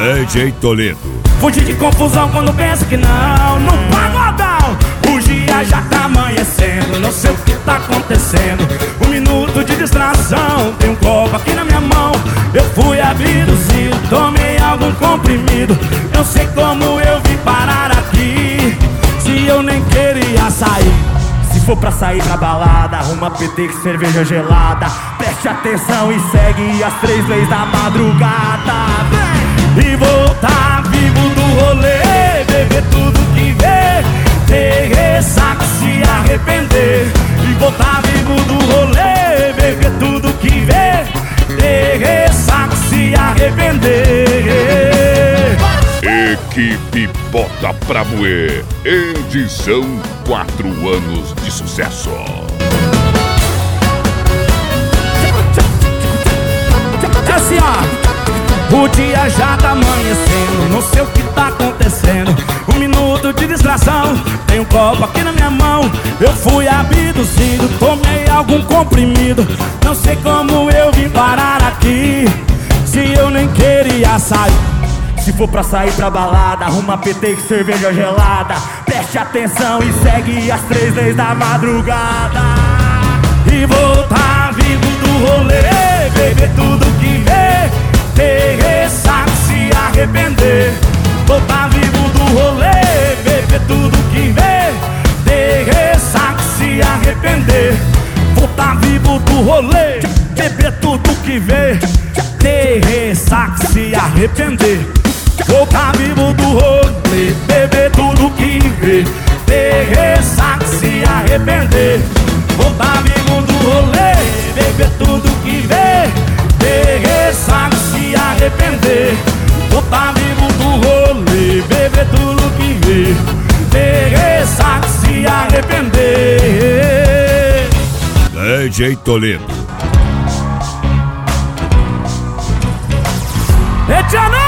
DJ Toledo. Fugir de confusão quando pensa que não. No pagodão, o dia já tá amanhecendo. Não sei o que tá acontecendo. Um minuto de distração. Tem um copo aqui na minha mão. Eu fui abduzido, tomei algum comprimido. Não sei como eu vim parar aqui. Se eu nem queria sair. Se for pra sair pra balada, arruma PT com cerveja gelada. Preste atenção e segue as 3 leis da madrugada. Vem! E voltar vivo do rolê, beber tudo que vê, ter ressaca, se arrepender. E voltar vivo do rolê, beber tudo que vê, ter ressaca, se arrepender. Equipe Bota Pra Moer, edição 4 anos de sucesso. Assim, ó, o dia já tá amanhecendo, não sei o que tá acontecendo. Um minuto de distração, tem um copo aqui na minha mão. Eu fui abduzido, tomei algum comprimido. Não sei como eu vim parar aqui. Se eu nem queria sair. Se for pra sair pra balada, arruma PT com cerveja gelada. Preste atenção e segue as 3 leis da madrugada. E voltar vivo do rolê, beber tudo que vê, ter ressaca, se arrepender. Voltar vivo do rolê, beber tudo que vê, ter ressaca, se arrepender. Voltar vivo do rolê, beber tudo que vê, ter ressaca, se arrepender. Voltar vivo do rolê, beber tudo que vê, ter ressaca, se arrepender. Voltar vivo do rolê, beber tudo que vê, ter ressaca, se arrepender. Voltar vivo do rolê, beber tudo que vê, ter ressaca, se arrepender. DJ Toledo. Etiana!